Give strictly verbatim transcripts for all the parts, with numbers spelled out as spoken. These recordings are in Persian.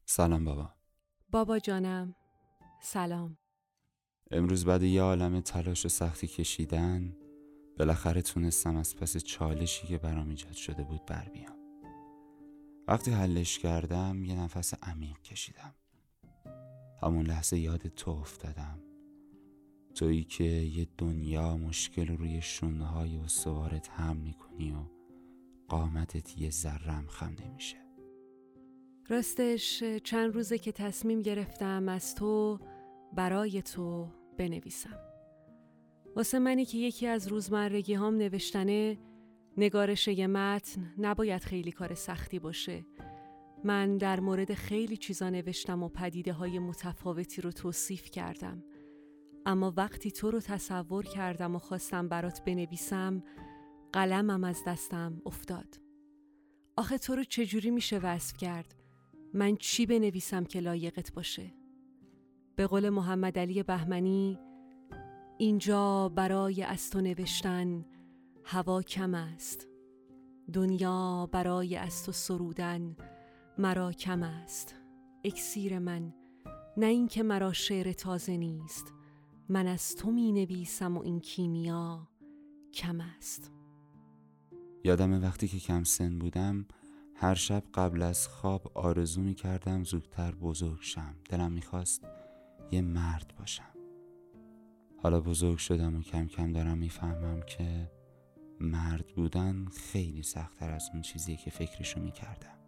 سلام بابا. بابا جانم، سلام. امروز بعد یه عالمه تلاش و سختی کشیدن بالاخره تونستم از پس چالشی که برام ایجاد شده بود بر بیام. وقتی حلش کردم یه نفس عمیق کشیدم. همون لحظه یاد تو افتادم، تویی که یه دنیا مشکل روی شونه‌های استوارت حمل میکنی و قامتت یه ذرم خم نمیشه. راستش چند روزه که تصمیم گرفتم از تو برای تو بنویسم. واسه منی که یکی از روزمرگی هام نوشتنه، نگارش یه متن نباید خیلی کار سختی باشه. من در مورد خیلی چیزا نوشتم و پدیده های متفاوتی رو توصیف کردم، اما وقتی تو رو تصور کردم و خواستم برات بنویسم، قلمم از دستم افتاد. آخه تو رو چجوری میشه وصف کرد؟ من چی بنویسم که لایقت باشه؟ به قول محمد علی بهمنی، اینجا برای از تو نوشتن هوا کم است، دنیا برای از تو سرودن مرا کم است. اکسیر من، نه این که مرا شعر تازه نیست، من از تو می نویسم و این کیمیا کم است. یادم وقتی که کم سن بودم هر شب قبل از خواب آرزو می کردم زودتر بزرگ شم. دلم می خواست یه مرد باشم. حالا بزرگ شدم و کم کم دارم می فهمم که مرد بودن خیلی سخت‌تر از اون چیزیه که فکرشو می کردم.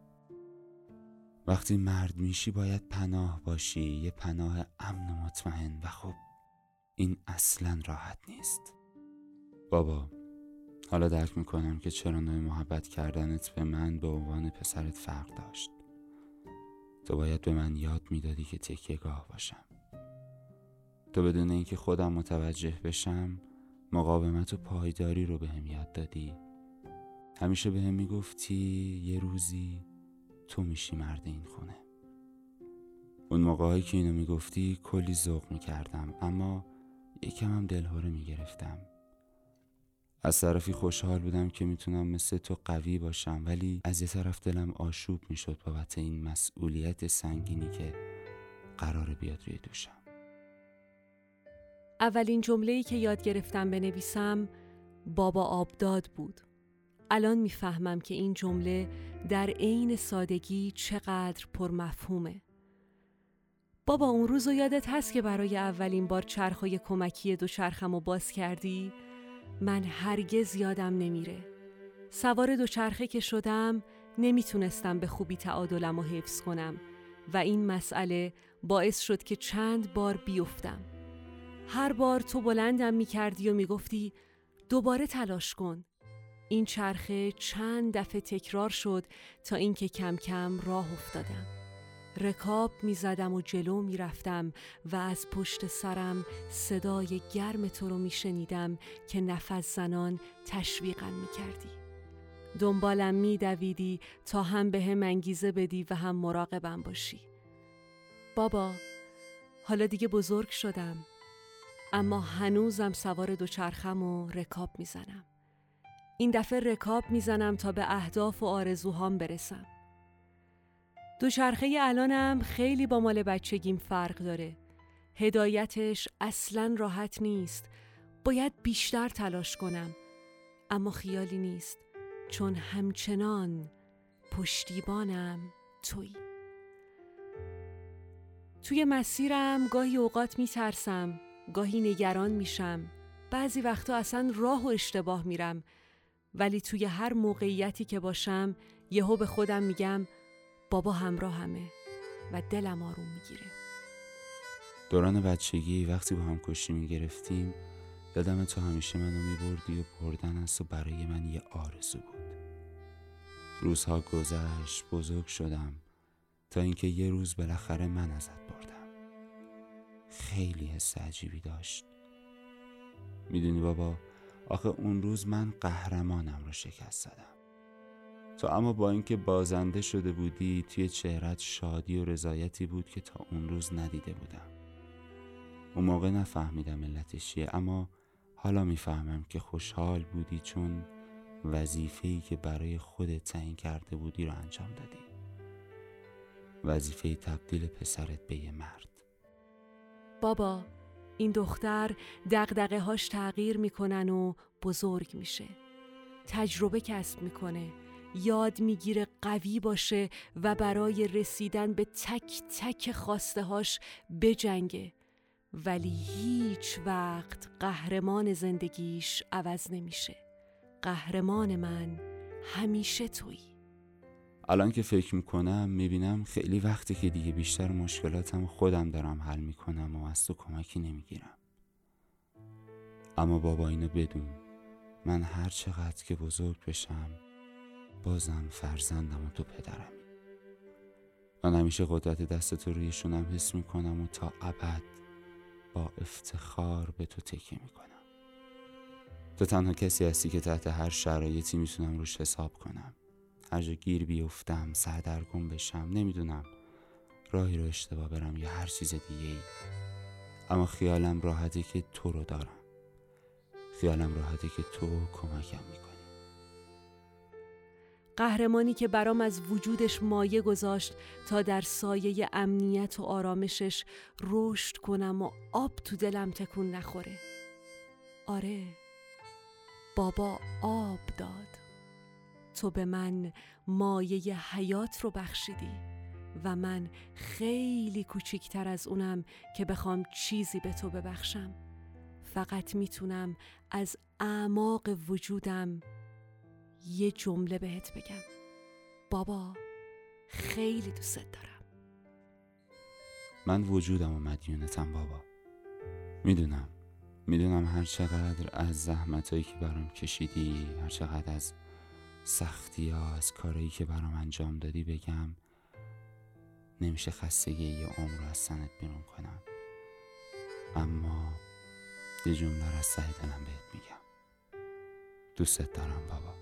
وقتی مرد میشی باید پناه باشی، یه پناه امن و مطمئن، و خب این اصلاً راحت نیست. بابا، حالا درک میکنم که چرا نوع محبت کردنت به من به عنوان پسرت فرق داشت. تو باید به من یاد میدادی که تکیه‌گاه باشم. تو بدون اینکه خودم متوجه بشم مقاومت و پایداری رو بهم یاد دادی. همیشه بهم میگفتی یه روزی تو میشی مرد این خونه. اون موقعی که اینو میگفتی کلی ذوق میکردم، اما یکم هم دلهره میگرفتم. از طرفی خوشحال بودم که میتونم مثل تو قوی باشم، ولی از یه طرف دلم آشوب میشد بابت این مسئولیت سنگینی که قراره بیاد روی دوشم. اولین جمله‌ای که یاد گرفتم بنویسم بابا آبداد بود. الان میفهمم که این جمله در عین سادگی چقدر پرمفهومه. بابا، اون روزو یادت هست که برای اولین بار چرخای کمکی دوچرخمو باز کردی؟ من هرگز یادم نمیره. سوار دوچرخه که شدم نمیتونستم به خوبی تعادلمو حفظ کنم و این مسئله باعث شد که چند بار بیفتم. هر بار تو بلندم میکردی و میگفتی دوباره تلاش کن. این چرخه چند دفعه تکرار شد تا اینکه کم کم راه افتادم. رکاب میزدم و جلو میرفتم و از پشت سرم صدای گرم تو رو میشنیدم که نفس زنان تشویقم میکردی. دنبالم میدویدی تا هم به هم انگیزه بدی و هم مراقبم باشی. بابا، حالا دیگه بزرگ شدم، اما هنوزم سوار دوچرخم و رکاب میزنم. این دفعه رکاب میزنم تا به اهداف و آرزوهام برسم. دوچرخه الانم خیلی با مال بچگیم فرق داره. هدایتش اصلاً راحت نیست. باید بیشتر تلاش کنم، اما خیالی نیست، چون همچنان پشتیبانم تویی. توی مسیرم گاهی اوقات میترسم، گاهی نگران میشم، بعضی وقتا اصلا راه و اشتباه میرم، ولی توی هر موقعیتی که باشم یهو به خودم میگم بابا همراهمه و دلم آروم میگیره. دوران بچگی وقتی با هم کشتی میگرفتیم یادم تو همیشه منو میبردی و بردن از تو برای من یه آرزو بود. روزها گذشت، بزرگ شدم، تا اینکه یه روز بالاخره من ازت بردم. خیلی حس عجیبی داشت. میدونی بابا، آخه اون روز من قهرمانم رو شکست دادم. تو اما با اینکه بازنده شده بودی توی چهرت شادی و رضایتی بود که تا اون روز ندیده بودم. اون موقع نفهمیدم علتش چیه، اما حالا میفهمم که خوشحال بودی چون وظیفه‌ای که برای خودت تعیین کرده بودی رو انجام دادی. وظیفه تبدیل پسرت به یه مرد. بابا، این دختر دغدغه هاش تغییر میکنن و بزرگ میشه. تجربه کسب میکنه، یاد میگیره قوی باشه و برای رسیدن به تک تک خواسته هاش بجنگه، ولی هیچ وقت قهرمان زندگیش عوض نمیشه. قهرمان من همیشه تویی. الان که فکر میکنم میبینم خیلی وقتی که دیگه بیشتر مشکلاتم خودم دارم حل میکنم و از تو کمکی نمیگیرم. اما بابا اینو بدون، من هر چقدر که بزرگ بشم بازم فرزندم و تو پدرمی. من همیشه قدرت دست تو روی شونم حس میکنم و تا ابد با افتخار به تو تکیه میکنم. تو تنها کسی هستی که تحت هر شرایطی میتونم روش حساب کنم. هر جا گیر بیفتم، سردرگم بشم، نمیدونم راهی رو اشتباه برم یا هر چیز دیگه ای، اما خیالم راحته که تو رو دارم. خیالم راحته که تو کمکم میکنی. قهرمانی که برام از وجودش مایه گذاشت تا در سایه امنیت و آرامشش رشد کنم و آب تو دلم تکون نخوره. آره، بابا آب داد. تو به من مایه حیات رو بخشیدی و من خیلی کوچیکتر از اونم که بخوام چیزی به تو ببخشم. فقط میتونم از اعماق وجودم یه جمله بهت بگم: بابا خیلی دوست دارم. من وجودم و مدیونتم بابا. میدونم میدونم هر چقدر از زحمتایی که برام کشیدی، هر چقدر از سختی ها، از کارهایی که برام انجام دادی بگم نمیشه خستگی یه عمر رو از سنت بیرون کنم. اما یه جمله رو از ته دلم بهت میگم: دوستت دارم بابا.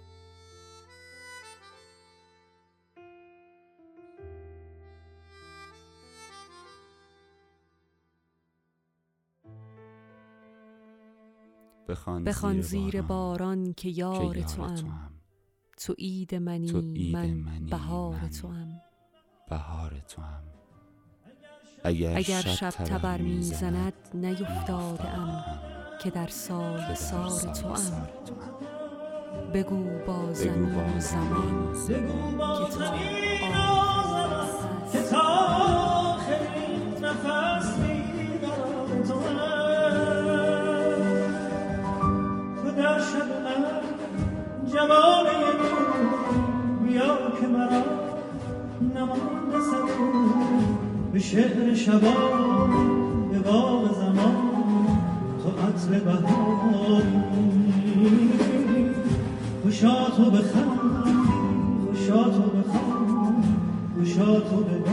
بخوان زیر باران که یار تو ام، تو عید منی من بهار تو ام. بهار تو ام. اگر, اگر شب تبر میزند نیفتاده ام، که در سال سار تو ام. بگو با زمین و زمان که تا آخرین نفس میدارم تو ام. تو در شب من جماله تو بیا که مرا نمانده سبون به شعر شبان به باغ زمان. تو عطر بهاری خوشا تو بخند، خوشا تو بخند، خوشا تو بخند.